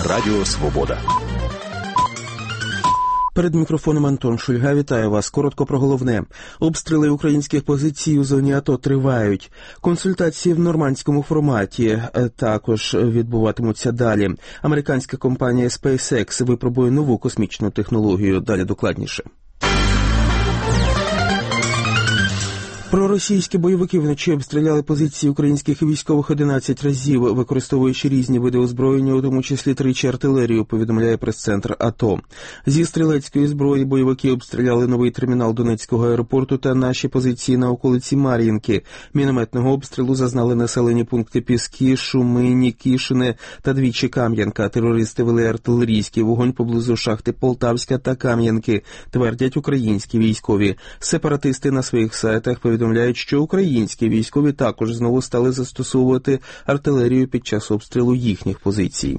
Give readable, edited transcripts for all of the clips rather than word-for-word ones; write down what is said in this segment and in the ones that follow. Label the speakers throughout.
Speaker 1: Радіо Свобода.
Speaker 2: Перед мікрофоном Антон Шульга. Вітаю вас. Коротко про головне. Обстріли українських позицій у зоні АТО тривають. Консультації в нормандському форматі також відбуватимуться далі. Американська компанія SpaceX випробує нову космічну технологію. Далі докладніше. Проросійські бойовики вночі обстріляли позиції українських військових 11 разів, використовуючи різні види озброєння, у тому числі тричі артилерію, повідомляє прес-центр АТО. Зі стрілецької зброї бойовики обстріляли новий термінал Донецького аеропорту та наші позиції на околиці Мар'їнки. Мінометного обстрілу зазнали населені пункти Піски, Шуми, Нікішине та двічі Кам'янка. Терористи вели артилерійський вогонь поблизу шахти Полтавська та Кам'янки, твердять українські військові. Сепаратисти на своїх сайтах повідомляють, що українські військові також знову стали застосовувати артилерію під час обстрілу їхніх позицій.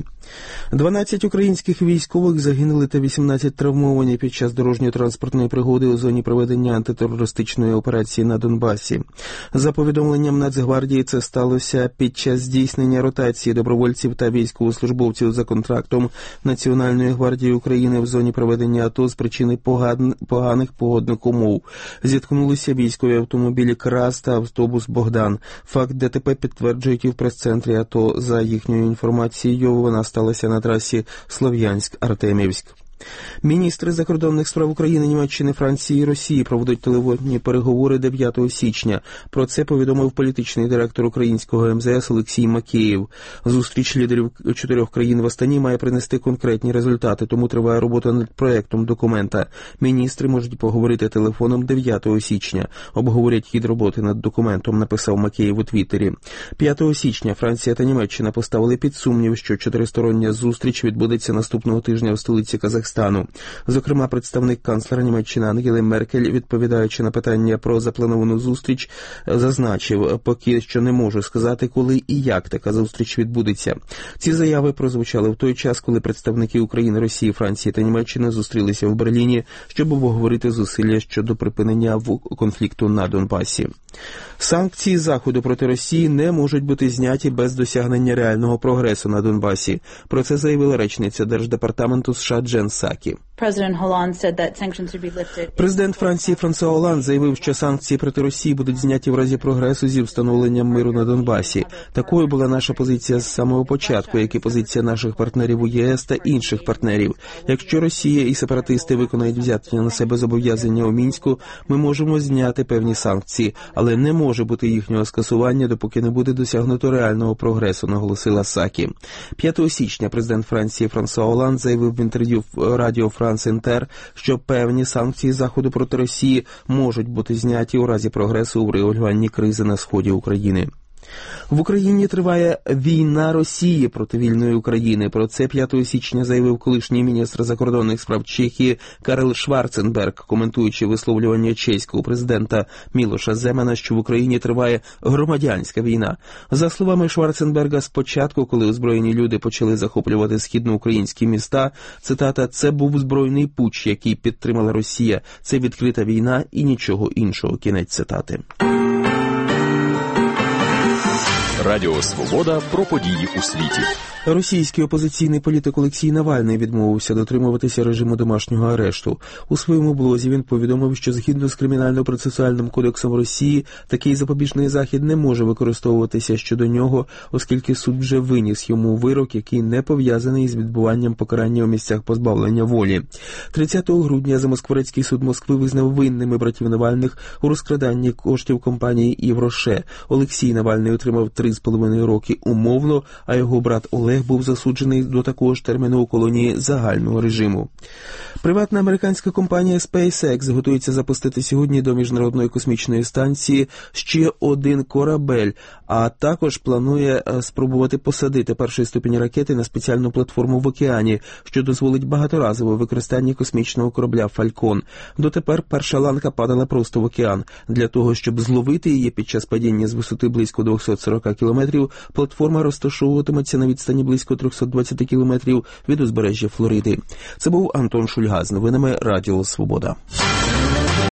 Speaker 2: 12 українських військових загинули та 18 травмовані під час дорожньо-транспортної пригоди у зоні проведення антитерористичної операції на Донбасі. За повідомленням Нацгвардії, це сталося під час здійснення ротації добровольців та військовослужбовців за контрактом Національної гвардії України в зоні проведення АТО з причини поганих погодних умов. Зіткнулися військові автомобілі «Крас» та автобус «Богдан». Факт ДТП підтверджують і в прес-центрі АТО. За їхньою інформацією, вона сталася на трасі Слов'янськ-Артемівськ. Міністри закордонних справ України, Німеччини, Франції і Росії проведуть телефонні переговори 9 січня. Про це повідомив політичний директор українського МЗС Олексій Макеєв. Зустріч лідерів 4 країн в Астані має принести конкретні результати, тому триває робота над проектом документа. Міністри можуть поговорити телефоном 9 січня. Обговорять хід роботи над документом, написав Макеєв у Твіттері. 5 січня Франція та Німеччина поставили під сумнів, що чотиристороння зустріч відбудеться наступного тижня в столиці Казахстану. Зокрема, представник канцлера Німеччини Ангели Меркель, відповідаючи на питання про заплановану зустріч, зазначив, поки що не можу сказати, коли і як така зустріч відбудеться. Ці заяви прозвучали в той час, коли представники України, Росії, Франції та Німеччини зустрілися в Берліні, щоб обговорити зусилля щодо припинення конфлікту на Донбасі. Санкції Заходу проти Росії не можуть бути зняті без досягнення реального прогресу на Донбасі. Про це заявила речниця Держдепартаменту США Джен Псакі. Президент Франції Франсуа Олланд заявив, що санкції проти Росії будуть зняті в разі прогресу зі встановленням миру на Донбасі. Такою була наша позиція з самого початку, як і позиція наших партнерів у ЄС та інших партнерів. Якщо Росія і сепаратисти виконають взяті на себе зобов'язання у Мінську, ми можемо зняти певні санкції, але не може бути їхнього скасування, допоки не буде досягнуто реального прогресу, наголосила Псакі. 5 січня президент Франції Франсуа Олланд заявив в інтерв'ю в радіо France Inter, що певні санкції Заходу проти Росії можуть бути зняті у разі прогресу у врегулюванні кризи на сході України. В Україні триває війна Росії проти вільної України. Про це 5 січня заявив колишній міністр закордонних справ Чехії Карл Шварценберг, коментуючи висловлювання чеського президента Мілоша Земана, що в Україні триває громадянська війна. За словами Шварценберга, спочатку, коли озброєні люди почали захоплювати східноукраїнські міста, цитата, «це був збройний путч, який підтримала Росія. Це відкрита війна і нічого іншого». Кінець цитати.
Speaker 1: Радіо Свобода про події у світі.
Speaker 2: Російський опозиційний політик Олексій Навальний відмовився дотримуватися режиму домашнього арешту. У своєму блозі він повідомив, що згідно з Кримінально-процесуальним кодексом Росії такий запобіжний захід не може використовуватися щодо нього, оскільки суд вже виніс йому вирок, який не пов'язаний з відбуванням покарання у місцях позбавлення волі. 30 грудня Замоскворецький суд Москви визнав винними братів Навальних у розкраданні коштів компанії «Івроше». Олексій Навальний отримав 3,5 роки умовно, а його брат Олег був засуджений до такого ж терміну у колонії загального режиму. Приватна американська компанія SpaceX готується запустити сьогодні до Міжнародної космічної станції ще один корабель, а також планує спробувати посадити першої ступені ракети на спеціальну платформу в океані, що дозволить багаторазове використання космічного корабля «Фалькон». Дотепер перша ланка падала просто в океан. Для того, щоб зловити її під час падіння з висоти близько 240 кілометрів, платформа розташовуватиметься на відстані близько 320 кілометрів від узбережжя Флориди. Це був Антон Шульга з новинами Радіо Свобода.